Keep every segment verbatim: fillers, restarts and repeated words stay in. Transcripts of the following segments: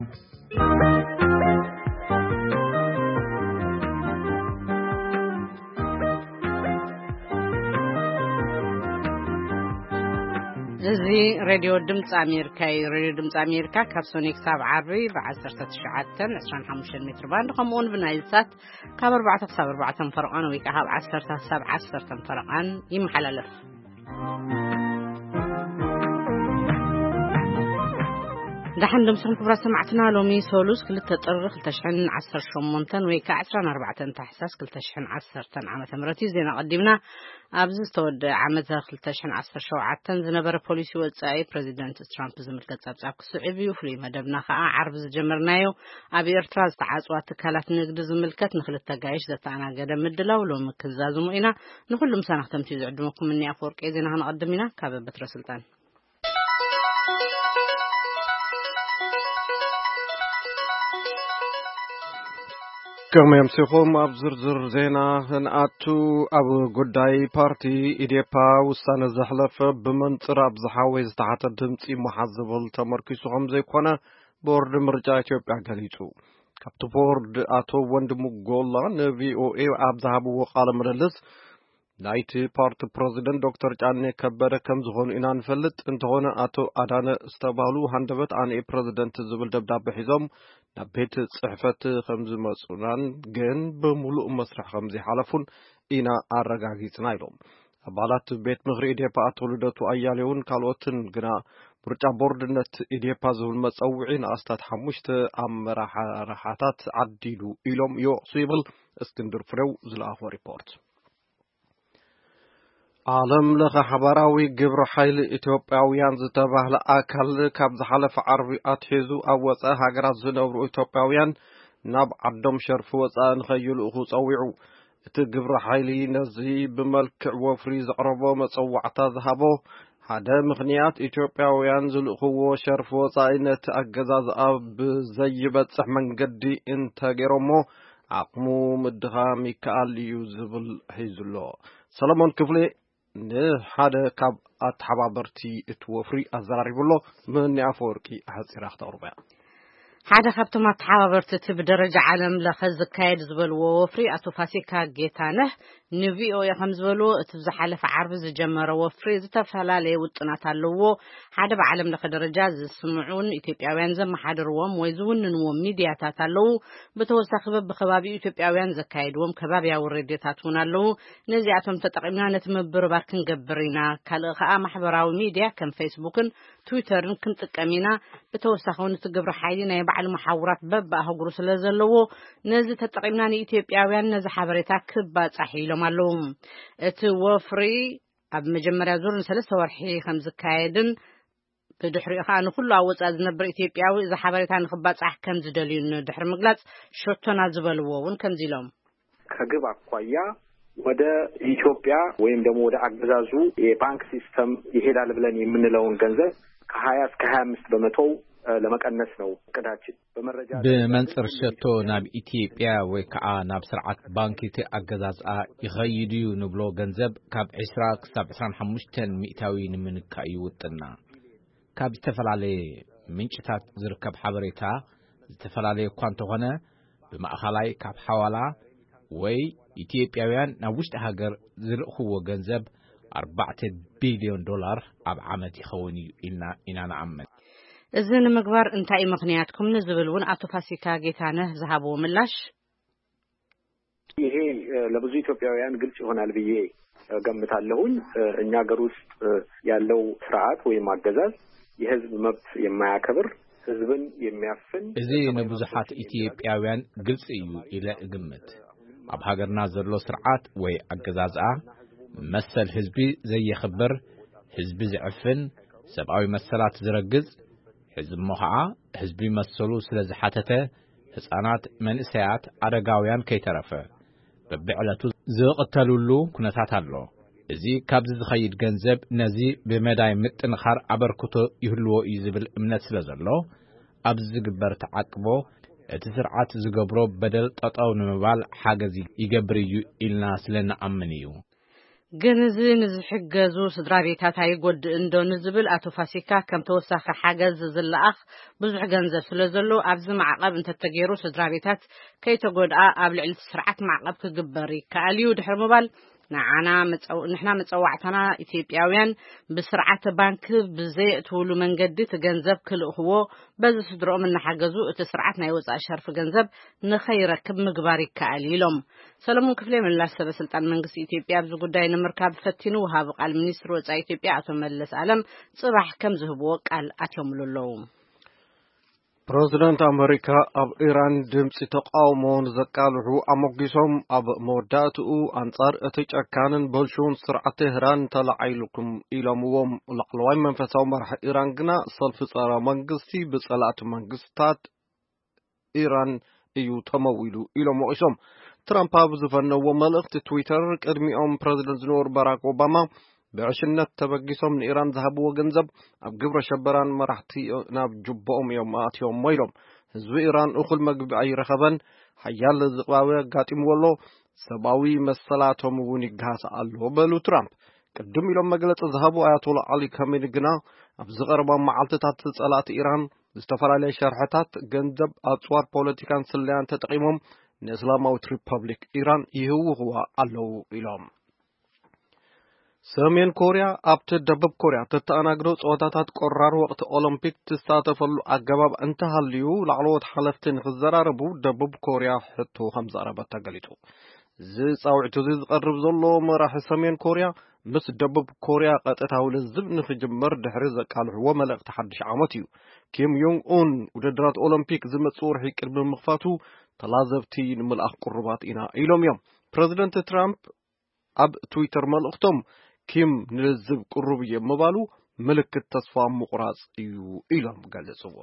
زي راديو دمت أمريكا راديو دمت أمريكا كابسونيك سبع عربي بعشرة تشعتن عشرين خمسة متر باند قمون بنايلسات كابر بعث صبر بعث فرقان ويكهاب عشرة سبع عشرة فرقان يمحللف دحين دمسهم كبرى سمعتنا لومي سولوس كل تطرق لتشحن عشر شمونتن ويكا عشرين أربعة تحساس كل تشحن عشر تن عامة مرتي زينا قدمنا أبزز تود عامة كل تشحن عشر شوعتن زنبرة بوليسي وزاي بريزيدنت ترامب زملكة تابتعب كسوعبي وفري مدبنا خاء عرب زجمرنايو أبي ارتراز تعاصوات تكالات نقد زملكة نخل التقايش ذاتانا قدم مدلو لو مكزازو مؤينا نخل لمسانة تمتيز عدمكم مني أفورك إذن هنقدمنا كابة بتر سلطان كما يمسكهم أبزر زر زينا هنأتو أبو قداي بارتي إديبا وستان الزحلف بمنطر أبزحاويز تحت الدمتي محذب التمركز غمزي كوانا بورد مرجع إثيوبيا قليتو كابتو بورد أتو وندمو قولا نبي أو إيو أبزحابو وقال مرلس نايتي بارت بريزيدنت دكتور جاني كبر كم زغون إنان فلت انتغونا أتو أدانا استبالو هندبت عن إي بريزيدنت زبل دبداب بحزام نبيت صحفة خمز مسؤولان جن بملؤ مسرح خمزي حلفون إنا أرجعيت نايلهم أبالات بيت مغري إديبا أتولدتو أياليون كالوتن جنا برجع بوردنت إديبا زول مسؤولين أستاد حمشت أم راح راحات عديلو إلهم يو صيبل اسكندر فرو زلاف ريبورت عالم لغا حبراوي جبر حيل إثيوبياويان زتباهل أكل كابز حلف عربي أتحيزو أوصا هاقرات زنور إثيوبياويان ناب عدم شرف وصا نخيل أخو صويعو إتجبر حيلي نزي بملك وفريز عربو مصوعتا ذهبو هذا مغنيات إثيوبياويان زلقو شرف وصا إن تأجزاز أب زيبت سحمن قدي إنت جرمو عقمو مدها ميكال يوزبل حيزلو سلامون كفلي هذا كاب أتحبابرتي اتوفري أزراري بلو من يعفوركي أحسي راح توربع هذا خبط ما تحبابرتي بدرجة عالم لخز كايد زبل ووفري أتوفاسيكا جيتانه نبيو يخمز بلو تفزح على عرب زجمر وفري زتفهلالي وطنات اللو هذا بعالم لخ درجة زسمعون إثيوبياويان زم حدروم ويزون نوم ميدياتات اللو بتوسخ بخبابي إثيوبياويان زكايد وم كبابيا ورديتاتون اللو نزيعتهم تتقمنا نتمبر باركن جبرينا كالغاء محبراو ميديا كم فيسبوكن تويترن كنت كمينا بتوسخون تجبر حيلنا يبع المحاورات ببا هجرس لزلو نزل تتقمنا إثيوبياويان نز حبرتها كبات صحيلهم معلوم توفري أب مجمرة زور ثلاثة ورحي خمس كايدن بدحر خان كله عوض از نبر إثيوبيا إذا حبرت عن خبات أحكام زدلين دحر مقلات شرطنا زبلوا ون كم زيلهم كجبا قوية وده إثيوبيا وين دمو ده أجزازو البنك سيستم يهيد على بلاني من لون جنزة كهايس كهامس بمتو لما كان نسنو كداتشي بمنصر شتو ناب إثيوبيا وكا ناب سرعة بانكي تي أجزاز يغيديو نبلو جنزب كاب عشرة كسب عشرين حمشتن مئتاوين من كايوتنا كاب استفل عليه منشتات زركب حبريتا استفل عليه كوانتو هنا بمأخلاي كاب حوالا وي إثيوبياويان نوشت هاجر زرقه جنزب أربعة بليون دولار أب عمتي خوني إنا إنا نعمل إذن مقبر انتاي مغنياتكم نزبلون أتوفاسيكا جيتانه ذهبوا ملاش ይሄ ለብዙ ኢትዮጵያውያን ግልጽ ይሆናል ብዬ ገምታለሁኝ እኛ ሀገር ውስጥ ያለው ስርዓት ወይም አገዛዝ የህዝብ መብት የማያከብር ህዝብን የሚያፍን እዚህ ንብዙሓት ኢትዮጵያውያን ግልጽ እዩ ኢለ ግምት ኣብ ሀገርና ዘሎ ስርዓት ወይ አገዛዝአ መሰል ህዝቢ ዘየኽብር ህዝቢ ዝዕፍን ሰብአዊ መሰላት ዝረግጽ ህዝብ መኸዓ ህዝቢ መሰሉ ስለዝሓተተ ህፃናት መንእሰያት አረጋውያን ከይተረፈ በብዕለቱ ዝቕተሉሉ ኩነታት ኣሎ እዚ ካብዚ ዝኸይድ ገንዘብ ነዚ ብመዳይ ምጥንኻር አበርክቶ ይህልዎ እዩ ዝብል እምነት ስለዘሎ ኣብዚ ዝግበር ተዓቅቦ እቲ ስርዓት ዝገብሮ በደል ጠጠው ንምባል ሓገዝ ይገብር እዩ ኢልና ስለንኣምን እዩ ገንዘብ ንዝሕገዙ ስድራቤታት ኣይጎድ እንደው ንዝብል አቶ ፋሲካ ከም ተወሳኺ ሓገዝ ዝለኣኽ ብዙሕ ገንዘብ ስለዘሎ ኣብዚ ማዕቀብ እንተተገይሩ ስድራቤታት ከይተጎድኣ ኣብ ልዕሊ ስርዓት ማዕቀብ ክግበር ይከኣል እዩ ድሕሪ ምባል ንዓና መጸው ንሕና መጸዋዕተና ኢትዮጵያውያን ብስርዓት ባንክ ብዘይ እትውሉ መንገዲ ገንዘብ ክልእኽዎ በዚ ስድሮም እናሓገዙ እቲ ስርዓት ናይ ወጻኢ ሸርፊ ገንዘብ ንኸይረክብ ምግባር ይከኣል ኢሎም ሰለሞን ክፍሌ ምላሽ ሰበስልጣን መንግስቲ ኢትዮጵያ ኣብዚ ጉዳይ ንምርካብ ፈቲኑ ወሃብ ቃል ሚኒስትር ወጻኢ ኢትዮጵያ አቶ መለስ ዓለም ጽባሕ ከም ዝህብዎ ቃል ኣትየምሉለው ፕሬዝዳንት አሜሪካ ኣብ ኢራን ድምፂ ተቃውሞን ዘቃልሑ ኣሞጊሶም ኣብ መወዳእትኡ አንጻር እቲ ጨካንን በልሹን ስርዓት ኢራን ተላዓይልኩም ኢሎምዎም ላዕለዋይ መንፈሳዊ መራሒ ኢራን ግና ሰልፊ ጸረ መንግስቲ ብጸላእቲ መንግስታት ኢራን እዩ ተመዊሉ ኢሎም ወቂሶም ትራምፕ ኣብ ዝፈነዎ መልእኽቲ ትዊተር ቅድሚኦም ፕሬዝዳንት ዝነበሩ ባራክ ኦባማ بعشنة تبقيسهم إيران ذهبوا وجنزب أبجبر شبران مرحتي ناب جبهم يوم آتيهم ميلهم حزب إيران أخل مجب أي رخبان حيال الزقاوي قاتم والله سباوي مسلاتهم ونجهاز الله بلو ترامب قدم لهم مجلة ذهبوا آيات الله علي كمين جنا أبزغر بمعلتات صلاة إيران استفر عليه شرحات جنزب أطوار بوليتيكان سليان تتقيمهم نإسلاماويت ريبابليك إيران يهو هو الله إلهم ሰሜን ኮሪያ ኣብቲ ደቡብ ኮሪያ ተተኣናግዶ ጾታታት ቆራር ወቅቲ ኦሎምፒክ ተሳተፈሉ ኣገባብ እንተሃልዩ ላዕለዎት ሓለፍቲ ንኽዘራረቡ ደቡብ ኮሪያ ሕቶ ከም ዘቕረበት ተገሊጹ ዝጻውዕቱ ዝቐርብ ዘሎ መራሒ ሰሜን ኮሪያ ምስ ደቡብ ኮሪያ ቀጥታዊ ልዝብ ንኽጅመር ድሕሪ ዘቃልሕዎ መልእኽቲ ሓድሽ ዓመት እዩ ኪም ዮንግ ኡን ውድድራት ኦሎምፒክ ዝመጽእ ወርሒ ቅድሚ ምኽፋቱ ተላዘብቲ ንምልኣኽ ቁርባት ኢና ኢሎም እዮም ፕሬዝደንት ትራምፕ ኣብ ትዊተር መልእኽቶም ኪም ንልዝብ ቁሩብ የመባሉ ምልክት ተስፋ ምቁራጽ እዩ ኢሎም ገለጹዎ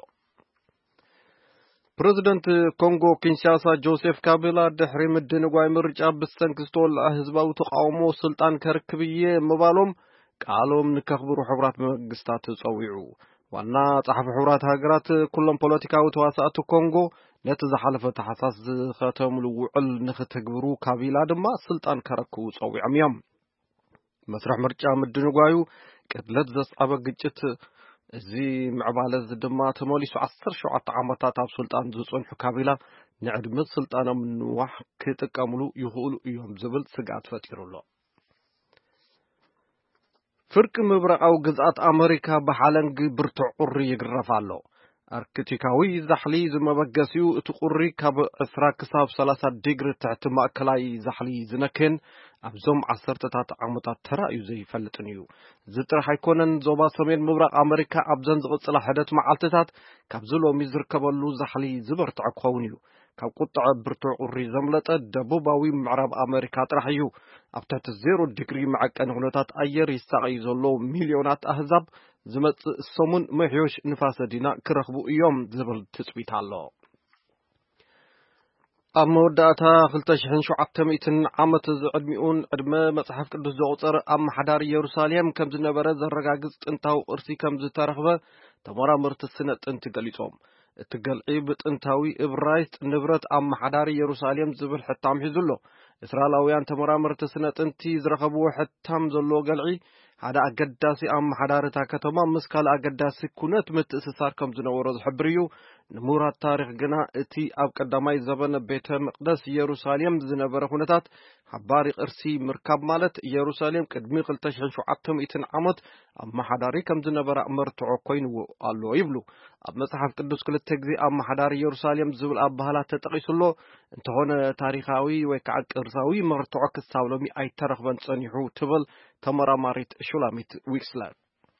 ፕሬዝዳንት ኮንጎ ኪንሻሳ ጆሴፍ ካቢላ ድሕሪ ምድንጓይ ምርጫ ብሰንኪ ዝተወልዐ ህዝባዊ ተቃውሞ ስልጣን ከርክብዬ ምባሎም ቃሎም ንከኽብሩ ሕብራት መንግስታት ጸዊዑ ዋና ጸሓፊ ሕብራት ሃገራት ኩሎም ፖለቲካዊ ተዋሳእቲ ኮንጎ ነቲ ዝሓለፈ ተሓሳስ ዝኸተምሉ ውዕል ንኽትግብሩ ካቢላ ድማ ስልጣን ከረክቡ ጸዊዖም እዮም መስርሕ ምርጫ ምድንጓዩ ቅድለት ዘስዓበ ግጭት እዚ ምዕባለ ድማ ተመሊሱ ዓሰርተ ሸውዓተ ዓመታት ኣብ ስልጣን ዝጸንሑ ካቢላ ንዕድመ ስልጣኖም ንዋሕ ክጥቀምሉ ይኽእሉ እዮም ዝብል ስጋት ፈጢሩሎ ፍርቂ ምብራቃዊ ግዝኣት ኣሜሪካ ብሓለንጊ ብርቱዕ ቁሪ ይግረፍ ኣሎ አርክቲካዊ ዛሕሊ ዝመበገሲዩ እቲ ቁሪ ካብ ዕስራ ክሳብ ሰላሳ ዲግሪ ትሕቲ ማእከላይ ዛሕሊ ዝነክን ኣብዞም ዓሰርተታት ዓመታት ተራእዩ ዘይፈልጥን እዩ ዝጥራሕ ኣይኮነን ዞባ ሰሜን ምብራቅ ኣሜሪካ ኣብዘን ዝቕፅላ ሕደት መዓልትታት ካብዚ ሎሚ ዝርከበሉ ዛሕሊ ዝበርትዖ ክኸውን እዩ ካብ ቁጥዕ ብርቱዕ ቁሪ ዘምለጠ ደቡባዊ ምዕራብ ኣሜሪካ ጥራሕ እዩ ኣብ ትሕቲ ዜሮ ዲግሪ መዐቀኒ ኩነታት ኣየር ይሳቀዩ ዘሎ ሚልዮናት ኣህዛብ ዝመጽእ ሰሙን መሕዮሽ ንፋሰ ዲና ክረኽቡ እዮም ዝብል ትጽቢት ኣሎ ኣብ መወዳእታ ክልተ ሽሕን ሸውዓተ ሚእትን ዓመት ዝዕድሚኡን ዕድመ መጽሓፍ ቅዱስ ዘቑፀረ ኣብ ማሕዳር ኢየሩሳሌም ከም ዝነበረ ዘረጋግጽ ጥንታዊ ቅርሲ ከም ዝተረኽበ ተመራመርቲ ስነ ጥንቲ ገሊጾም እቲ ገልዒ ብጥንታዊ ዕብራይስጥ ንብረት ኣብ ማሕዳር ኢየሩሳሌም ዝብል ሕታም ሒዙሎ እስራኤላውያን ተመራመርቲ ስነ ጥንቲ ዝረኸብዎ ሕታም ዘሎ ገልዒ ሓደ ኣገዳሲ ኣብ ማሕዳርታ ከተማ ምስ ካልእ ኣገዳሲ ኩነት ምትእስሳር ከም ዝነበሮ ዝሕብር እዩ ንምሁራት ታሪክ ግና እቲ ኣብ ቀዳማይ ዘበነ ቤተ መቅደስ ኢየሩሳሌም ዝነበረ ኩነታት ሓባሪ ቅርሲ ምርካብ ማለት ኢየሩሳሌም ቅድሚ ክልተ ሽሕን ሸውዓተ ሚእትን ዓመት ኣብ ማሕዳሪ ከም ዝነበረ መርትዖ ኮይኑዎ ኣሎ ይብሉ ኣብ መጽሓፍ ቅዱስ ክልተ ግዜ ኣብ ማሕዳር ኢየሩሳሌም ዝብል ኣባህላት ተጠቂሱሎ እንተኾነ ታሪኻዊ ወይ ከዓ ቅርሳዊ መርትዖ ክሳብ ሎሚ ኣይተረኽበን ጸኒሑ ትብል ተመራማሪት ሹላሚት ዊክስለር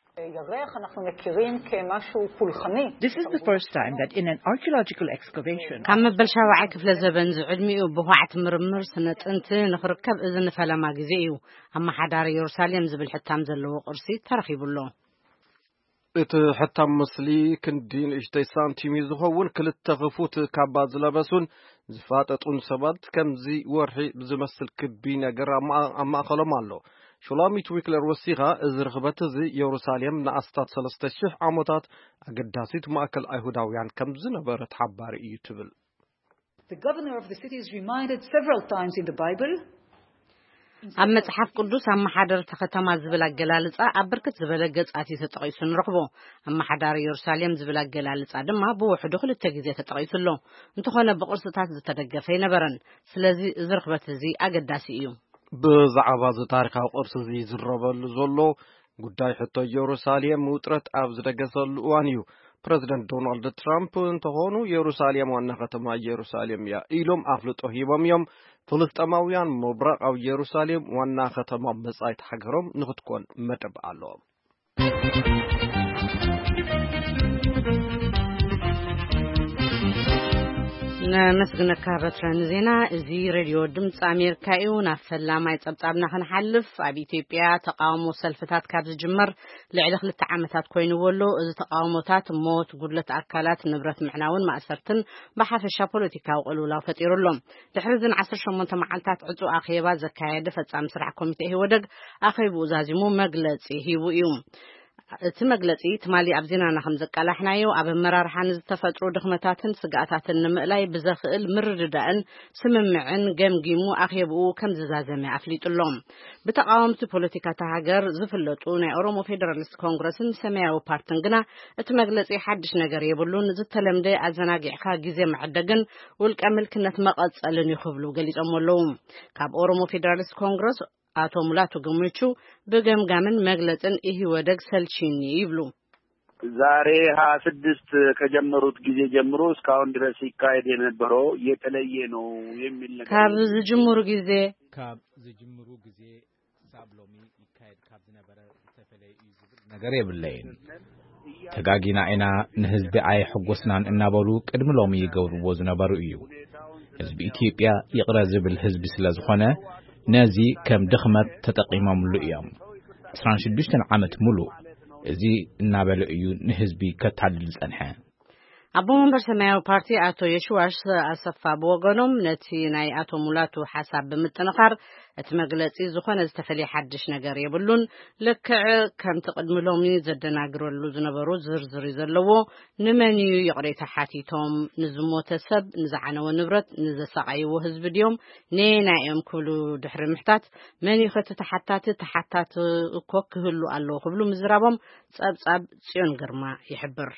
This is the first time that in an archaeological excavation كم بالشوارع كفل زبن زعدمي وبوعة مرمر سنة أنت نخركب إذن فلا ما جزئيو أما حدار يروساليم زبل حتى مزلوا قرصي ترخيب الله إت حتى مسلي كندين إجتي سانتيمي زخون كل التغفوت كعباز لبسون زفاتة أنسبات كم زي ورحي بزمسل كبينة جرا ما أما خلما الله شلاميت ويكلر وسيغا إزرغبت زي يروساليم نأستات سلسة شح عمتات أقداسيت مأكل أيهوداويان كم زنبرت حباري يتبل. The governor of the city is reminded several times in the Bible ኣብ መጽሓፍ ቅዱስ ኣመሓደርቲ ከተማ ዝብል ኣገላልጻ ኣብ ብርክት ዝበለ ገጻት ተጠቒሱ ንረኽቦ ኣመሓዳሪ ኢየሩሳሌም ዝብል ኣገላልጻ ድማ ብውሕዱ ክልተ ግዜ ተጠቒሱሎ እንተኾነ ብቅርስታት ዝተደገፈ ይነበረን ስለዚ እዚ ርኽበት እዚ ኣገዳሲ እዩ ብዛዕባ እዚ ታሪኻዊ ቅርሲ እዚ ዝረበሉ ዘሎ ጉዳይ ሕቶ ኢየሩሳሌም ውጥረት ኣብ ዝደገሰሉ እዋን እዩ ፕሬዚደንት ዶናልድ ትራምፕ እንተኾኑ ኢየሩሳሌም ዋና ከተማ ኢየሩሳሌም እያ ኢሎም ኣፍልጦ ሂቦም እዮም ፍልስጤማውያን ምብራቃዊ ኢየሩሳሌም ዋና ከተማ መጻኢት ሃገሮም ንኽትኮን መደብ ኣለዎም ነመስግነካ በትረን ዜና እዚ ሬድዮ ድምፂ ኣሜሪካ እዩ ናብ ፈላማይ ጸብጻብና ክንሓልፍ ኣብ ኢትዮጵያ ተቃውሞ ሰልፍታት ካብ ዝጅመር ልዕሊ ክልተ ዓመታት ኮይኑወሎ እዚ ተቃውሞታት ሞት ጉድለት ኣካላት ንብረት ምዕናውን ማእሰርትን ብሓፈሻ ፖለቲካዊ ቅልውላው ፈጢሩሎም ድሕሪ ዓሰርተ ሸሞንተ መዓልታት ዕፁ ኣኼባ ዘካየደ ፈጻሚ ስራሕ ኮሚቴ ህወደግ ኣኼቡ ዛዚሙ መግለጺ ሂቡ እዩ እቲ መግለጺ ትማሊ ኣብ ዜናና ከም ዘቃላሕናዮ ኣብ መራርሓን ዝተፈጥሩ ድኽመታትን ስጋኣታትን ንምእላይ ብዘኽእል ምርድዳእን ስምምዕን ገምጊሙ ኣኼብኡ ከም ዝዛዘመ ኣፍሊጡሎም ብተቃወምቲ ፖለቲካታ ሃገር ዝፍለጡ ናይ ኦሮሞ ፌደራሊስት ኮንግረስን ሰማያዊ ፓርቲን ግና እቲ መግለጺ ሓድሽ ነገር የብሉን ዝተለምደ ኣዘናጊዕካ ግዜ መዕደግን ውልቀ ምልክነት መቐጸልን ይኽብሉ ገሊጾም ኣለዉ ካብ ኦሮሞ ፌደራሊስት ኮንግረስ አቶ ሙላቱ ገመቹ በገምጋምን መግለጽን ኢህወደግ ሰልቺኒ ይብሉ ዛሬ ሃያ ስድስት ከጀመሩት ጊዜ ጀምሮ እስካሁን ድረስ ይካሄድ የነበረው የተለየ ነው የሚል ነገር ካብ ዝጅምሩ ጊዜ ካብ ዝጅምሩ ጊዜ ሳብሎሚ ይካሄድ ካብ ዝነበረ ተፈለይ ይዝብል ነገር የብለይን ተጋጊና አይና ንህዝቢ አይ ሕጎስናን እናበሉ ቅድም ሎሚ ይገብርዎ ዝነበሩ እዩ ህዝቢ ኢትዮጵያ ይቅረ ዝብል ህዝቢ ስለዝኾነ ነዚ ከም ድኽመት ተጠቂሞምሉ እዮም عشرة وستة ዓመት ሙሉ እዚ እናበለ እዩ ንህዝቢ ከታልል ጸንሐ አቦ መንበር ሰማያዊ ፓርቲ አቶ የሽዋሽ አሰፋ በወገኖም ነቲ ናይ አቶ ሙላቱ ሐሳብ በመጠነኻር እቲ መግለጺ ዝኾነ ዝተፈለየ ሓድሽ ነገር የብሉን ልክዕ ከም ተቀድምሎም ዘደናግረሉ ዝነበሩ ዝርዝር ዘለዎ ንመን እዩ ይቅሬታ ሓቲቶም ንዝሞተ ሰብ ንዝዓነወ ንብረት ንዘሰቃይዎ ህዝቢ ዲዮም ነናዮም ክብሉ ድሕሪ ምሕታት መን ይኸት ተሓታት ተሓታት እኮ ክህሉ ኣሎ ክብሉ ምዝራቦም ጸብጻብ ጽዮን ግርማ ይሕብር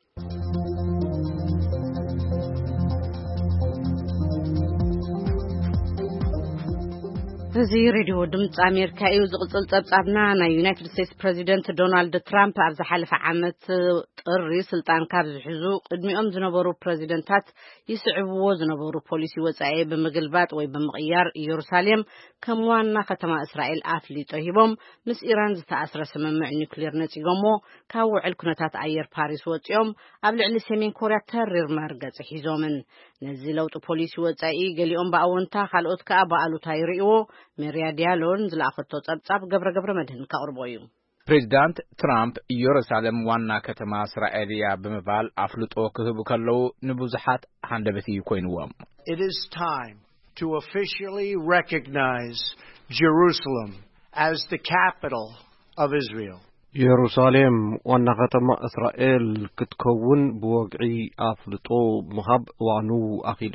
እዚ ሬድዮ ድምጽ ኣሜሪካ እዩ ዝቅጽል ጸብጻብና ናይ ዩናይትድ ስቴትስ ፕሬዚደንት ዶናልድ ትራምፕ ኣብ ዝሓለፈ ዓመት ጥሪ ስልጣን ካብ ዝሕዙ ቅድሚኦም ዝነበሩ ፕሬዚደንታት ይስዕብዎ ዝነበሩ ፖሊሲ ወጻኢ ብምግልባጥ ወይ ብምቕያር ኢየሩሳሌም ከም ዋና ከተማ እስራኤል ኣፍሊጦ ሂቦም ምስ ኢራን ዝተኣስረ ስምምዕ ኒውክሌር ነጺጎሞ ካብ ውዕል ኩነታት ኣየር ፓሪስ ወጽኦም ኣብ ልዕሊ ሰሜን ኮርያ ተሪር መርገጽ ሒዞምን ነዚ ለውጥ ፖሊሲ ወጻኢ ገሊኦም በኣወንታ ካልኦት ከዓ በኣሉታ ይርእዎ ሜሪያ ዲያሎን ዝላኸቶ ጸብጻብ ገብረ ገብረ መድህን ካቅርቦዩ ፕሬዚዳንት ትራምፕ ኢየሩሳሌም ዋና ከተማ እስራኤልያ በመባል አፍልጦ ክህቡ ከለው ንብዙሓት ሃንደበት ይኮይንዎም It is time to officially recognize Jerusalem as the capital of Israel. ኢየሩሳሌም ዋና ከተማ እስራኤል ክትከውን ብወግዒ አፍልጦ ምሃብ ዋኑ አኺሉ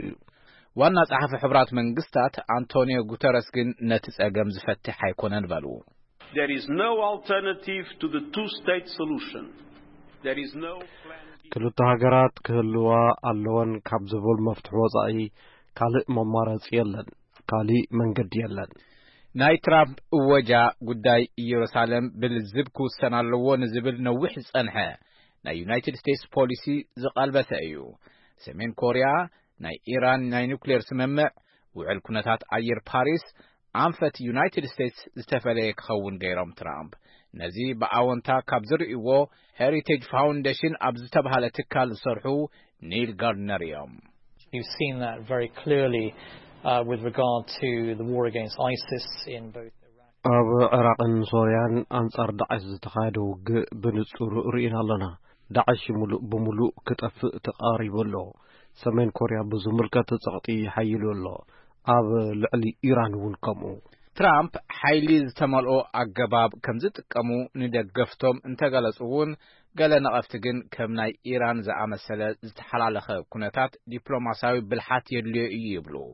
ዋና ጸሐፊ ሕብራት መንግስታት አንቶኒዮ ጉተረስ ግን ነቲ ጸገም ዝፈትሕ አይኮነን ባሉ There is no alternative to the two-state solution. There is no ክልተ ሃገራት ክህልዋ ኣለወን ካብ ዝብል መፍትሕ ወጻኢ ካልእ መማረጽ የለን ካልእ መንገዲ የለን ናይ ትራምፕ እወጃ ጉዳይ ኢየሩሳሌም ብልዝብ ክውሰን ኣለዎ ንዝብል ነዊሕ ጸንሐ ናይ ዩናይትድ ስቴትስ ፖሊሲ ዝቐልበሰ እዩ ሰሜን ኮርያ ናይ ኢራን ናይ ኒውክሌር ስምምዕ ውዕል ኩነታት ኣየር ፓሪስ አንፈት ዩናይትድ ስቴትስ ዝተፈለየ ክኸውን ገይሮም ትራምፕ ነዚ በአወንታ ካብ ዝርእይዎ ሄሪቴጅ ፋውንዴሽን ኣብ ዝተባሃለ ትካል ዝሰርሑ ኒል ጋርድነር እዮም You've seen that very clearly uh, with regard to the war against ISIS in both Iraq ኣብ ኢራቅን ሶርያን አንጻር ዳዕሽ ዝተኻየደ ውግእ ብንጹር ርኢና ኣለና ዳዕሽ ሙሉእ ብሙሉእ ክጠፍእ ተቃሪቡ ኣሎ ሰሜን ኮርያ ብዝምልከት ጸቕጢ ሓይሉ ኣሎ ኣብ ልዕሊ ኢራን እውን ከምኡ ትራምፕ ሓይሊ ዝተመልኦ ኣገባብ ከም ዝጥቀሙ ንደገፍቶም እንተገለጹውን ገለ ነቐፍቲ ግን ከም ናይ ኢራን ዝኣመሰለ ዝተሓላለኸ ኩነታት ዲፕሎማሲያዊ ብልሓት የድልዮ እዩ ይብሉ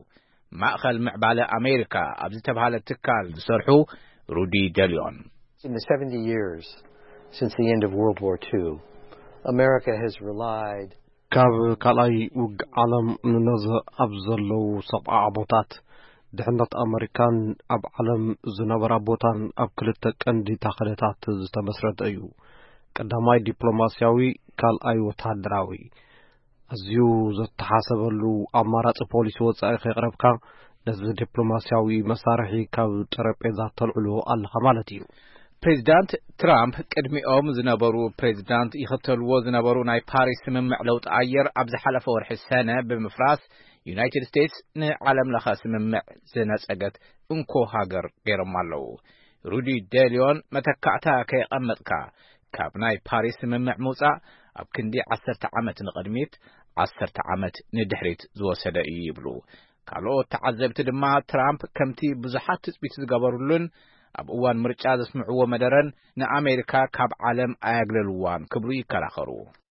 ማእኸል ምዕባለ ኣሜሪካ ኣብ ዝተባሃለ ትካል ዝሰርሑ ሩዲ ደሊዮን In the seventy years since the end of World War Two, America has relied ካብ ካልኣይ ውግእ ዓለም ንነዘ ኣብ ዘለው ሰብዓ ቦታት ድሕነት ኣሜሪካን ኣብ ዓለም ዝነበራ ቦታን ኣብ ክልተ ቀንዲ ተኽለታት ዝተመስረተ እዩ። ቀዳማይ ዲፕሎማሲያዊ፣ ካልኣይ ወታደራዊ። ኣዝዩ ዝተሓሰበሉ ኣማራጭ ፖሊሲ ወጻኢ ከቕረብካ ነዚ ዲፕሎማሲያዊ መሳርሒ ካብ ጠረጴዛ ተልዕሎ ኣለኻ ማለት እዩ። ፕሬዚዳንት ትራምፕ ቅድሚኦም ዝነበሩ ፕሬዚዳንት ይኽተልዎ ዝነበሩ ናይ ፓሪስ ስምምዕ ለውጢ ኣየር ኣብ ዝሓለፈ ወርሒ ሰነ ብምፍራስ ዩናይትድ ስቴትስ ንዓለም ለኸ ስምምዕ ዝነጸገት እንኮ ሃገር ገይሮም ኣለዉ። ሩዲ ደሊዮን መተካዕታ ከይቐመጥካ ካብ ናይ ፓሪስ ስምምዕ ምውፃእ ኣብ ክንዲ ዓሰርተ ዓመት ንቕድሚት ዓሰርተ ዓመት ንድሕሪት ዝወሰደ እዩ ይብሉ። ካልኦት ተዓዘብቲ ድማ ትራምፕ ከምቲ ብዙሓት ትጽቢት ዝገበሩሉን ኣብ እዋን ምርጫ ዘስምዕዎ መደረን ንኣሜሪካ ካብ ዓለም ኣያግለልዋን ክብሉ ይከራኸሩ።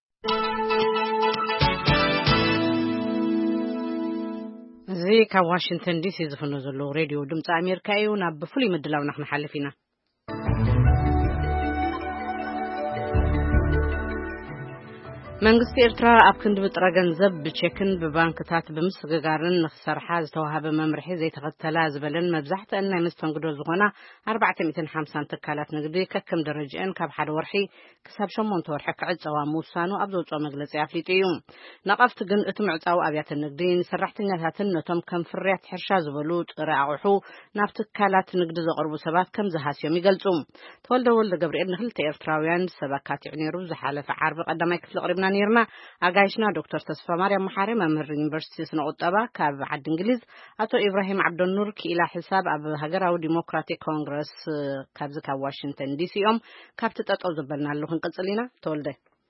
እዚ ካብ ዋሽንግተን ዲሲ ዝፍኖ ዘሎ ሬድዮ ድምፂ ኣሜሪካ እዩ። ናብ ብፍሉይ ምድላው ንኽንሓልፍ ኢና። መንግስቲ ኤርትራ ኣብ ክንዲ ብጥረ ገንዘብ ብቼክን ብባንክታት ብምስግጋርን ንኽሰርሓ ዝተዋሃበ መምርሒ ዘይተኸተላ ዝበለን መብዛሕትአን ናይ መስተንግዶ ዝኾና ኣርባዕተ ሚእትን ሓምሳን ትካላት ንግዲ ከከም ደረጃን ካብ ሓደ ወርሒ ክሳብ ሸሞንተ ወርሒ ክዕፀዋ ምውሳኑ ኣብ ዘውፅኦ መግለፂ ኣፍሊጡ እዩ። ነቐፍቲ ግን እቲ ምዕፃው ኣብያተ ንግዲ ንሰራሕተኛታትን ነቶም ከም ፍርያት ሕርሻ ዝበሉ ጥረ ኣቑሑ ናብ ትካላት ንግዲ ዘቕርቡ ሰባት ከም ዝሃስዮም ይገልጹ። ተወልደ ወልደ ገብርኤል ንክልተ ኤርትራውያን ሰብ ኣካቲዑ ነይሩ። ዝሓለፈ ዓርቢ ቀዳማይ ክፍሊ ቀሪብና ነርና ኣጋይሽና ዶክተር ተስፋ ማርያም መሓሪ መምህር ዩኒቨርሲቲ ስነ ቁጠባ ካብ ዓዲ እንግሊዝ፣ አቶ ኢብራሂም ዓብደኑር ክኢላ ሕሳብ ኣብ ሃገራዊ ዲሞክራቲክ ኮንግረስ ካብዚ ካብ ዋሽንግተን ዲሲኦም ካብቲ ጠጠው ዘበልናለሁ ክንቅጽሊና ተወልደ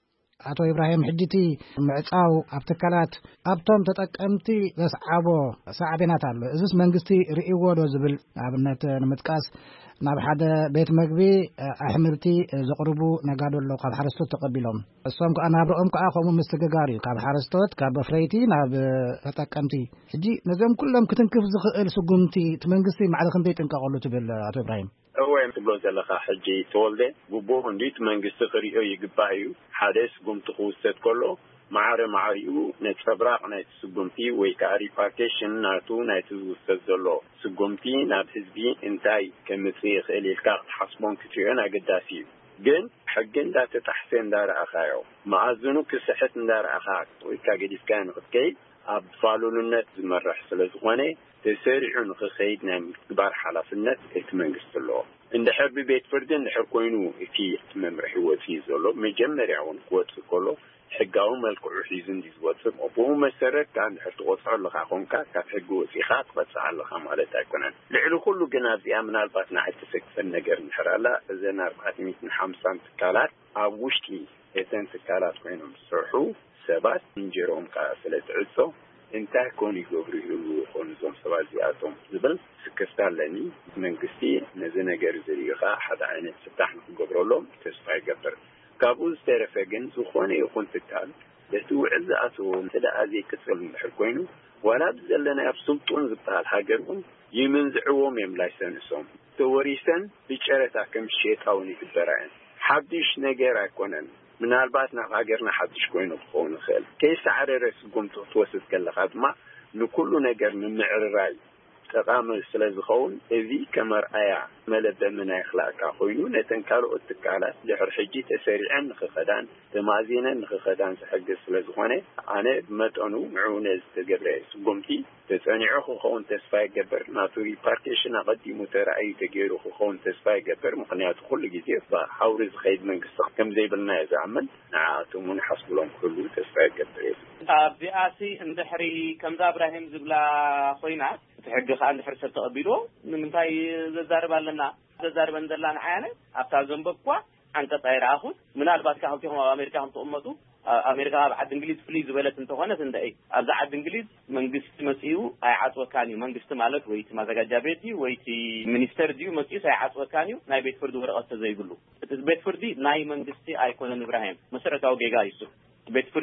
አቶ ኢብራሂም ሕጂቲ ምዕጻው ኣብ ትካላት ኣብቶም ተጠቀምቲ ዘስዓቦ ሰዓቤናት ኣሎ እዚስ መንግስቲ ርእይዎ ዶ ዝብል ኣብነት ንምጥቃስ ናብ ሓደ ቤት ምግቢ ኣሕምልቲ ዘቕርቡ ነጋዶ ኣሎ ካብ ሓረስቶት ተቐቢሎም እሶም ከዓ ናብሮኦም ከዓ ከምኡ ምስትግጋር እዩ ካብ ሓረስቶት ካብ በፍረይቲ ናብ ተጠቀምቲ ሕጂ ነዞም ኩሎም ክትንክፍ ዝኽእል ስጉምቲ እቲ መንግስቲ ማዕረ ክንደይ ጥንቀቐሉ ትብል አቶ ኢብራሂም? ወይም ትብሎ ዘለኻ ሕጂ ተወልደ ግቡእ እንዴት መንግስቲ ክሪኦ ይግባእ እዩ። ሓደ ስጉምቲ ክውሰድ ከሎ ማዕረ ማዕሪኡ ነጸብራቕ ናይ ስጉምቲ ወይ ከዓ ሪፓርቴሽን ናቱ ናይ ዝውሰድ ዘሎ ስጉምቲ ናብ ህዝቢ እንታይ ከምጽእ ይኽእል ኢልካ ክትሓስቦን ክትሪኦን ኣገዳሲ እዩ። ግን ሕጊ እንዳተጣሕሰ እንዳረኣኻዮ ማዕዝኑ ክስሕት እንዳረኣኻ ወይ ከዓ ገዲፍካ ንኽትከይድ ኣብ ፋሉልነት ዝመርሕ ስለ ዝኾነ ተሰሪዑ ንኽኸይድ ናይ ምግባር ሓላፍነት እቲ መንግስቲ ኣለዎ። እንድሕር ብቤት ፍርዲ እንድሕር ኮይኑ እቲ መምርሒ ወፂኡ ዘሎ መጀመርያ እውን ክወፅእ ከሎ ሕጋዊ መልክዑ ሒዙ እንዲዝወፅእ ብኡ መሰረት ካብ እንድሕር ትቆፅዖ ኣለኻ ኮንካ ካብ ሕጊ ወፂኻ ትቐፅዕ ኣለኻ ማለት ኣይኮነን። ልዕሊ ኩሉ ግን ኣብዚኣ ምናልባት ንዓይ ተሰክፈን ነገር እንድሕር ኣላ እዘን ኣርባዕተ ሚእትን ሓምሳን ትካላት ኣብ ውሽጢ እተን ትካላት ኮይኖም ዝሰርሑ ሰባት እንጀሮም ከዓ ስለ ትዕፆ እንታይ ኮን ይገብሩ ይህሉ ይኾኑ እዞም ሰባት እዚኣቶም ዝብል ስክፍታ ኣለኒ። መንግስቲ ነዚ ነገር ዝሪኢኻ ሓደ ዓይነት ስታሕ ንክገብረሎም ተስፋ ይገብር። ካብኡ ዝተረፈ ግን ዝኾነ ይኹን ትካል በቲ ውዕል ዝኣተዎ እንተደኣ ዘይቅፅል እንድሕር ኮይኑ ዋላ ብዘለና ኣብ ስልጡን ዝበሃል ሃገር እውን ይምንዝዕዎም እዮም ላይሰንሶም ተወሪሰን ብጨረታ ከም ሸጣውን ይግበራየን። ሓድሽ ነገር ኣይኮነን። ምናልባት ናብ ሃገርና ሓድሽ ኮይኑ ክኸውን ይኽእል። ከይሰዓረረ ስጉምቲ ክትወስድ ከለኻ ድማ ንኩሉ ነገር ንምዕርራይ ጠቃሚ ስለ ዝኸውን እዚ ከመርኣያ መለበ ናይ خلاقካ ኮይኑ ነተን ካልኦት ትካላት ድሕር ሕጂ ተሰሪዐን ንኽኸዳን ተማዚነን ንኽኸዳን ዝሕግዝ ስለ ዝኾነ ኣነ መጠኑ ምዑነ ዝተገብረ ስጉምቲ ተጸኒዑ ክኸውን ተስፋ ይገብር። ናቱ ሪፓርቴሽን ኣቐዲሙ ተራእዩ ተገይሩ ክኸውን ተስፋ ይገብር። ምክንያቱ ኩሉ ግዜ ብሓውሪ ዝኸይድ መንግስቲ ከም ዘይብልና የዝኣምን ንዓቶም እውን ሓስብሎም ኩሉ ተስፋ ይገብር። ኣብዚኣሲ እንድሕሪ ከምዛ ኢብራሂም ዝብላ ኮይና ትሕጊ ከዓ እንድሕር ሰብ ተቐቢሎ ንምንታይ ዘዛርብ ኣለና ዘዛርበን ዘለና ዓያነ ኣብታ ዘንበኳ አንቀጽ ኣይረኣኹት ምናልባት ካብቶም ኣሜሪካ ከም ተቐመጡ ኣሜሪካ ኣብ ዓዲ እንግሊዝ ፍሊ ዝበለት እንተኾነት እንታይ ኣብዛ ዓዲ እንግሊዝ መንግስቲ መጽኡ ኣይዓጽወካን እዩ። መንግስቲ ማለት ወይቲ ማዘጋጃ ቤት እዩ ወይቲ ሚኒስተር እዩ መጽኡ ኣይዓጽወካን እዩ። ናይ ቤት ፍርዲ ወረቐት ተዘይብሉ እቲ ቤት ፍርዲ ናይ መንግስቲ ኣይኮነን ኢብራሂም መሰረታዊ ጌጋ ይሱ ቤት ፍርዲ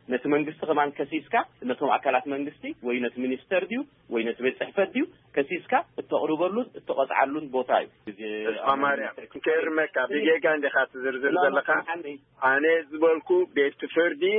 نت منجست كمان كسيسكا نتهم أكلات منجستي وينت مينستر ديو وينت بيت صحفة ديو كسيسكا التقربلون التقطعلون بوتاي أمارة كرمك أبيجي عند خاطر زرزر زلقة أنا زبالكو بيت فردي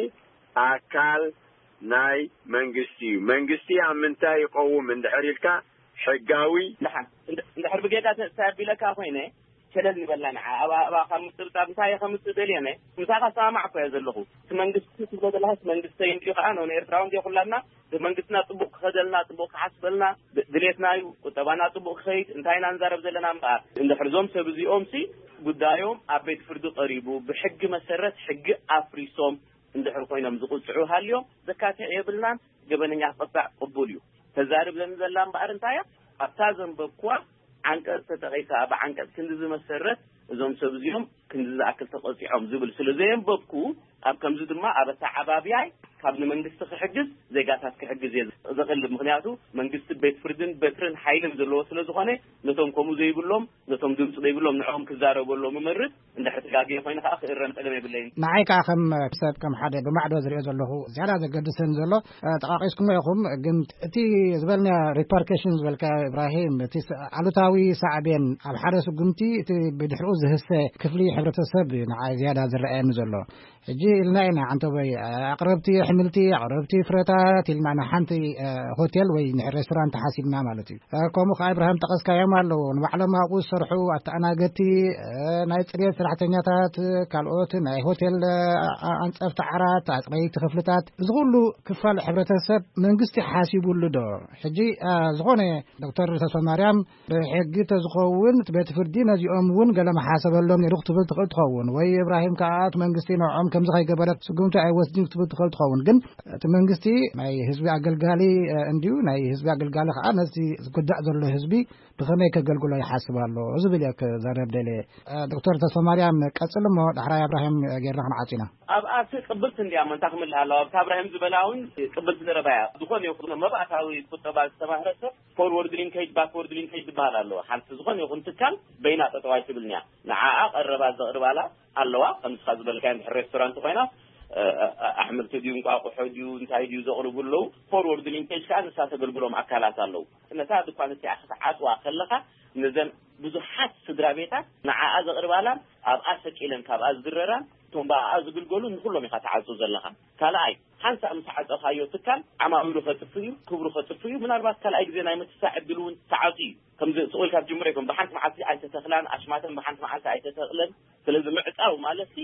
أكل ناي منجستي منجستي عمنتا يقوم من دحريلكا حقاوي نعم نحر بجيدا تسابي لك أخوينه كذا نبلنا أبا أبا خمسة تاب مسايا خمسة دليلنا مساقة سامع فيز اللهو تمنجست تقول لها تمنجستين ديو خانو نيرتراون ديو خلنا تمنجستنا طبق خدلنا طبق حسبلنا دليتنا وتبانا طبق خيط انتهينا نزارب زلنا مقار إن حرزوم سبزي أمسي قدايوم أبيت فردو قريبو بحق مسرت حق أفريسوم إن حرقوينا مزقود سعوها اليوم زكاة عيبلنا قبلنا يحفظع قبوليو تزارب لنا زلنا مقار انتايا أبتازم بقوة عنك تتغيث أبا عنك كندز مسرت زوم سبزيهم كندز أكل تقصيهم زبل سلزين ببكو أب كم زود ما أب تعبابيعي كابن منجست حجز زي قاتها كحجز يز زغل مغنياتو منجست بيت فردن بيترن حيلم زلوا سلزخانة نتوم كمو زي بلهم نتوم دمس زي بلهم نعوم كزارة بلهم ممرد إن حتلاقيه فين آخر إيران تلمي بالليل معي كأخم سب كم حدا بمعدو زري زلوا زيادة زقد سنزلوا تقاقيسكم ياكم قمت تي زبلنا repercussions بالك إبراهيم تي علوتاوي ساعبين على حرس قمتي تي بدحروز هسه كفلي حبرة السب نعاي زيادة زري نزلوا جي لنا عن تبي أقربتي حملتي أقربتي فرتات المعنى حنتي هوتيل وين ريستوران تحاسبنا مالتي كومو خا إبراهيم تقص كيامال ونعلم أقول صرحوا أنا قتي نايت ريت سرعتنياتات كالوت ناي هوتيل أنت أفتعرات أتري تخفلتات زغلو كفال حبرة السب من قصتي حاسبوا له دور حجي زغوني دكتور تسوى مريم حقي تزغون تبيت فردين زي أمون قال ما حاسب لهم يرقط بلتقط تخون وي إبراهيم كعات من قصتي نوعهم كم زغي قبلت سقومت عوض دين تبلتقط تخون جن تمنجستي ناي حزبي أقلقالي انديو ناي حزبي أقلقالي أنا سي قد أعذر له حزبي بخمي كقلقلا يحاسب الله زبل ياك زارب دلي دكتور تسوى مريم كأسلم دحرا إبراهيم غير رحنا عاتنا أب أسير قبلت إني أمن تحمل على إبراهيم زبلاون قبلت دربايا دخون يقولون ما بقى تاوي كتبا سماهرسه فورورد لينكيج باكورد لينكيج بحال الله حال تزغن يكون تكال بين تطوايت بالنيا نعاق الربا زغربالا الله خمس خزبل كان الريستورانت خوينا احمد تديون قاقو حديو انتايديو زغربوا له فورورد لينكيج كان ساتغلغلهم اكلات الله ان ساعه كان سي اخصعات واخلقه نزن ብዙሓት ስድራ ቤታት ንዓኣ ዘቕርባላ ኣብ ኣሰቂለን ካብ ኣዝድረራ ቶም ባኣዝ ግልገሉ ንኩሎም ኢኻ ተዓጽ ዘለኻ ካልኣይ ሓንሳ ምሳዓጽኻዮ ትካል ዓማዊሉ ፈጥፍዩ ክብሩ ፈጥፍዩ ምናልባት ካልኣይ ግዜ ናይ ምትሳዕ ድሉን ተዓጽ ከምዚ ስኡል ካብ ጅምሬኩም ብሓንቲ መዓልቲ ኣይተተኽላን ኣሽማተን ብሓንቲ መዓልቲ ኣይተተኽለን ስለዚ ምዕጣው ማለት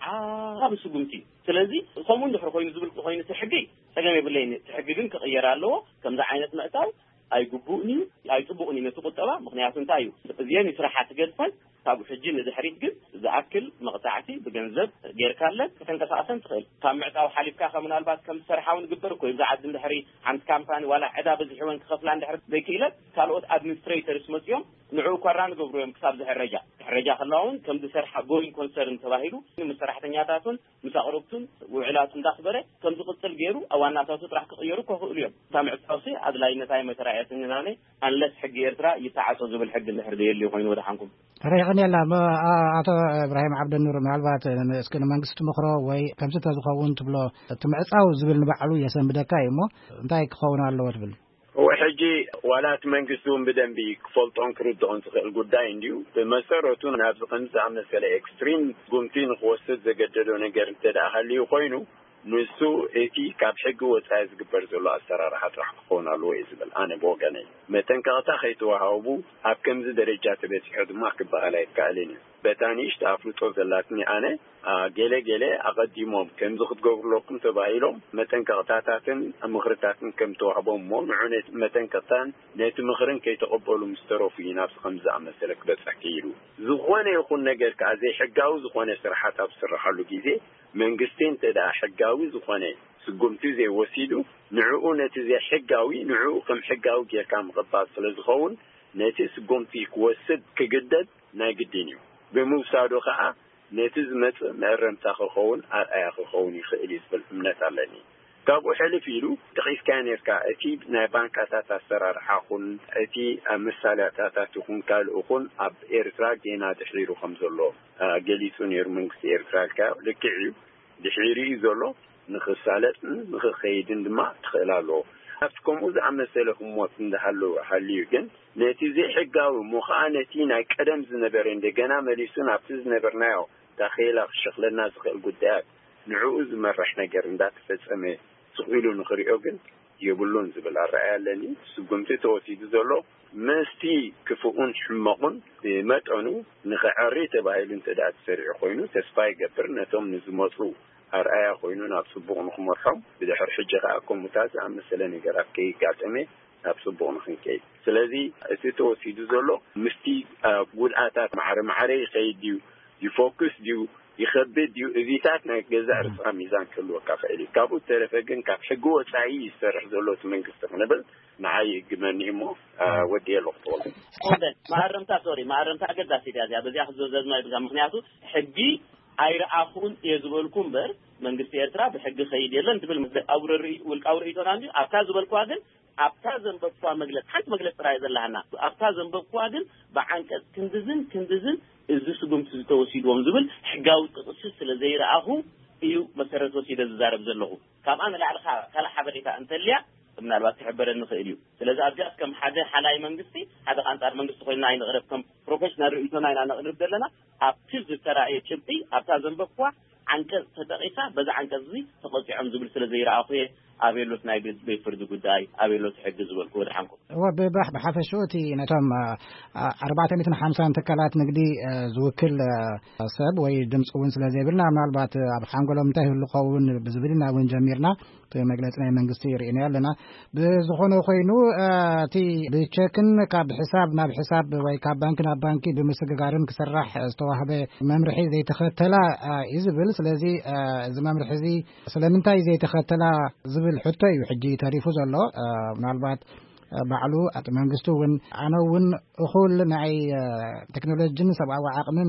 ዓብ ስጉምቲ ስለዚ ከምኡ እንድሕር ኮይኑ ዝብል ኮይኑ ትሕጊ ፀገም የብለይኒ ትሕጊ ግን ክቕየር ኣለዎ ከምዚ ዓይነት ምዕጣው أي جبوني أي تبوني نتقطبا مغنياتون تايو زين يسرحات جدفن تابو حجين لدحريت جد إذا أكل مقطعتي بجنزب غير كارلك كان تساعسن تخيل كم معتاو حليب كاخا من البات كم سرحاون جبركو إذا عاد دحري عند كامباني ولا عذاب زحوان كخفلان دحر ذكيلة قالوا أدمنستريتور اسمه يوم نعو قران قبرو يوم كتاب زحر رجع رجع خلاون كم دسرح جوين كونسرن تباهيلو مسرحة نياتاتون مساقربتون وعلاتون داخبره كم تقتل جيرو أو أن ناتاتو راح تغيروا كهو اليوم سامع التوصي هذا لا ينتهي متراعيات النظامي أن لس حق يرترا يتعاطوا بالحق اللي حردي اللي يخوين ودحانكم ريحني لا ما أعطى إبراهيم عبد النور من البات إسكن منقصت مخرا وي كم ستة خاون تبلا تمعصاو زبل نبعلو يسن بدكاي مو انتاي خونا الله تبل وحجي ولا تمنقصون بدن بيك فولتون كرد اون تخيل قداي انديو بمسارتون نابز خمسة عمنا سكالي اكستريم قمتين خوستد زقددو نقر انتدى أهلي وخوينو نسو ايكي كاب حقو وتعيز قبر زولو أسرار حد راح نخونا الويز بل أنا بوغاني متن كغتا خيتوا هاوبو هاب كمز درجات بيت حدو ماك بغلايت كاليني بتانيش تافلو توزلاتني أنا جيلي جيلي أقدمهم كمز خد قبر لكم تبايلهم متن كغتاتاتن مخرتاتن كم توحبهم مو معونت متن كتان نيت مخرن كي تقبلوا مستروفي نفس خمزة عم سلك بتحكيلو زخواني يقول نقر كعزي حقاو زخواني سرحات أبصرحا له جيزي منقستين تدا حقاوي زخواني سقمتو زي وسيدو نعو نتي زي حقاوي نعو كم حقاوي كي كام غطاس لزخون نتي سقمتي كوسد كجدد ناقدينيو بموسادو خاء نتي زمت مأرم تاخو خون آخو خوني خئليس بالأمنات علاني تابو حلف يلو تقيس كان يركا اتي نايبانك اتاتا سرار حاخون اتي مسالات اتاتو خون كال اخون اب ايرترا جينا تحريرو خمزولو قليسون يرمنكس ايرترا كا لكعيو دحيري زولو ንኽሳለጥን ንኽኸይድን ድማ ትኽእል ኣለዎ ኣብቲ ከምኡ ዝኣመሰለ ህሞት እንዳሃለዉ ሃልዩ ግን ነቲ ዘይሕጋዊ ሙኸዓ ነቲ ናይ ቀደም ዝነበረ እንደገና መሊሱ ናብቲ ዝነበርናዮ ዳኺላ ክሸኽለና ዝኽእል ጉዳያት ንዕኡ ዝመርሕ ነገር እንዳተፈጸመ ዝኽኢሉ ንኽሪኦ ግን የብሉን ዝብል ኣረኣያ ኣለኒ ስጉምቲ ተወሲዱ ዘሎ መስቲ ክፉኡን ሕመቑን ብመጠኑ ንኽዕሪ ተባሂሉ እንተዳኣ ተሰሪዑ ኮይኑ ተስፋ ይገብር ነቶም ንዝመፁ ኣርኣያ ኮይኑ ናብ ጽቡቕ ንኽመርሖም ብድሕሪ ሕጂ ከዓ ከምኡታት ዝኣመሰለ ነገራት ከይጋጠመ ናብ ጽቡቕ ንኽንከይድ ስለዚ እቲ ተወሲዱ ዘሎ ምስቲ ጉድኣታት ማዕረ ማዕረ ይኸይድ ድዩ ይፎክስ ድዩ ይኸብድ ድዩ እዚታት ናይ ገዛእ ርስኻ ሚዛን ክህልወካ ክእል እዩ ካብኡ ተረፈ ግን ካብ ሕጊ ወፃኢ ይሰርሕ ዘሎ እቲ መንግስቲ ክንብል ንዓይ ይግመኒ እሞ ወዲየ ልኽትወሉ ማዕረምታ ሶሪ ማዕረምታ ኣገዳሲ እያ እዚኣ በዚኣ ክዘዘዝማ ይብዛ ምክንያቱ ሕጊ ኣይረኣኹን እየ ዝበልኩ እምበር መንግስቲ ኤርትራ ብሕጊ ኸይድ የለን ትብል ኣውርሪ ውልቃዊ ርእይቶና እንጂ ኣብታ ዝበልኳ ግን ኣብታ ዘንበብኳ መግለጽ ሓንቲ መግለጽ ጥራይ ዘለሃና ኣብታ ዘንበብኳ ግን ብዓንቀጽ ክንድዝን ክንድዝን እዚ ስጉምቲ ዝተወሲድዎም ዝብል ሕጋዊ ጥቕሲ ስለ ዘይረኣኹ እዩ መሰረት ወሲደ ዝዛረብ ዘለኹ ካብኣ ንላዕልኻ ካልእ ሓበሬታ እንተልያ ምናልባት ክሕበረኒ ክእል እዩ ስለዚ ኣብዚኣ ከም ሓደ ሓላይ መንግስቲ ሓደ ቃንጻር መንግስቲ ኮይና ኣይንቕረብ ከም ፕሮፌሽናል ርእይቶና ኢና ነቕርብ ዘለና ኣብቲ ዝተራእየ ጭብጢ ኣብታ ዘንበብኳ ዓንቀጽ ተጠቒሳ በዛ ዓንቀጽ እዚ ተቐፂዖም ዝብል ስለ ዘይረኣኹ እየ ኣቤሎት ናይ ቤት ፍርዲ ጉዳይ ኣቤሎት ሕጊ ዝበልኩ ወድሓንኩም ወብባሕ ብሓፈሽኡ እቲ ነቶም ኣርባዕተ ሚእትን ሓምሳን ትካላት ንግዲ ዝውክል ሰብ ወይ ድምፂ እውን ስለ ዘይብልና ምናልባት ኣብ ሓንጎሎም እንታይ ህሉ ኸውን ብዝብልና እውን ጀሚርና መግለፂ ናይ መንግስቲ ርኢና ኣለና ብዝኾነ ኮይኑ እቲ ብቸክን ካብ ሕሳብ ናብ ሕሳብ ወይ ካብ ባንኪ ናብ ባንኪ ብምስግጋርን ክስራሕ ዝተዋህበ መምርሒ ዘይተኸተላ እዩ ዝብል ስለዚ እዚ መምርሒ እዚ ስለምንታይ ዘይተኸተላ ዝብል ሕቶ እዩ ሕጂ ተሪፉ ዘሎ ምናልባት ባዕሉ ኣጥ መንግስቱ እውን ኣነ እውን እኹል ናይ ቴክኖሎጂን ሰብኣዊ ዓቕምን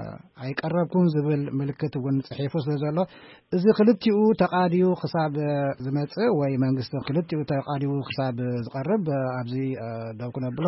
ኣይቀረብኩን ዝብል ምልክት እውን ጽሒፉ ስለ ዘሎ እዚ ክልቲኡ ተቃዲዩ ክሳብ ዝመጽእ ወይ መንግስቲ ክልቲኡ ተቃዲዩ ክሳብ ዝቀርብ ኣብዚ ደው ክነብሎ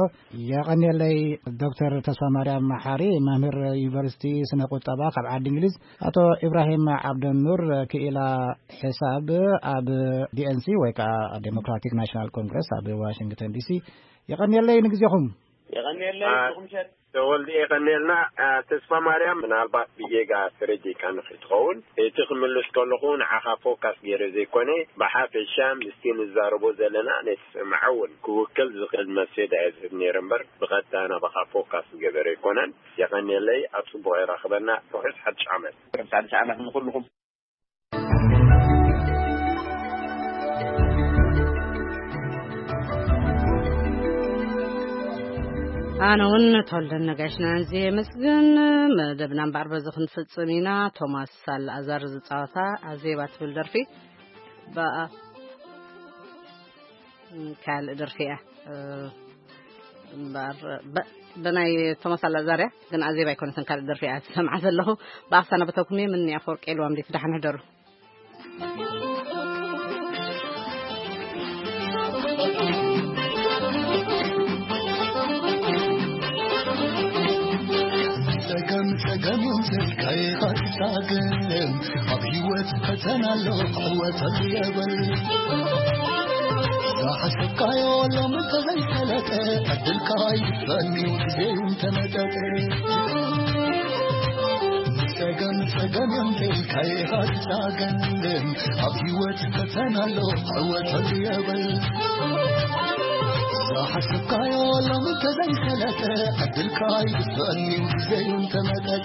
የቐኒለይ ዶክተር ተስፋ ማርያም መሓሪ መምህር ዩኒቨርሲቲ ስነ ቁጠባ ካብ ዓዲ እንግሊዝ ኣቶ ኢብራሂም ዓብደኑር ክኢላ ሕሳብ ኣብ ዲኤንሲ ወይ ከዓ ዴሞክራቲክ ናሽናል ኮንግረስ ኣብ ዋሽንግተን ዲሲ የቐኒለይ ንግዚኹም የቐኒለይ ኩምሸት ተወልዲ የቐኒልና ተስፋ ማርያም ምናልባት ብዬጋ ትረጂካ ንኽትኸውን እቲ ክምልስ ከለኹ ንዓኻ ፎካስ ገይረ ዘይኮነ ብሓፈሻ ምስቲ ንዛረቦ ዘለና ነቲ ሰምዐ እውን ክውክል ዝኽእል መሴድ እየ ዝህብ ነይረ እምበር ብቐጥታ ናባኻ ፎካስ ዝገበረ ኣይኮነን የቐኒለይ ኣብ ጽቡቕ ይራኽበና ትውሕስ ሓድሽ ዓመት ሓድሽ ዓመት ንኹልኩም أنا ونتولى النجاشنا زي مسجن مدبنا بعرض خنفتصمينا توماس سال أزار زعطا عزيبات بالدرفي بقى كال درفيه بار بناي توماس سال أزاره كان عزيبا يكون سن كال درفيه سمع له بعض سنة بتوكمي مني أفورك إلو أمدي تدحن هدره سجن زكاي خاطاكم أبيوت فتنا لو قوة اليبل راح سكاي ولا متغيرك أدلكاي فني وزين تمتك سجن سجن زكاي خاطاكم أبيوت فتنا لو قوة اليبل راح سكاي ولا متغيرك أدلكاي فني وزين تمتك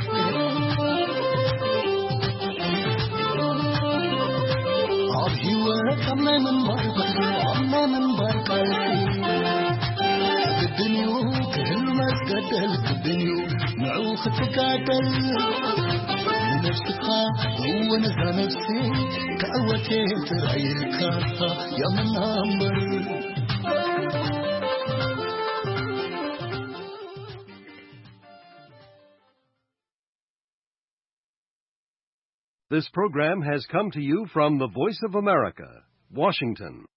أما من برقل أما من برقل الدنيا كل ما تقدل الدنيا معوخ تقاتل نفسك هو نزل نفسي كأوتي تغيرك يا من أمبر This program has come to you from the Voice of America, Washington.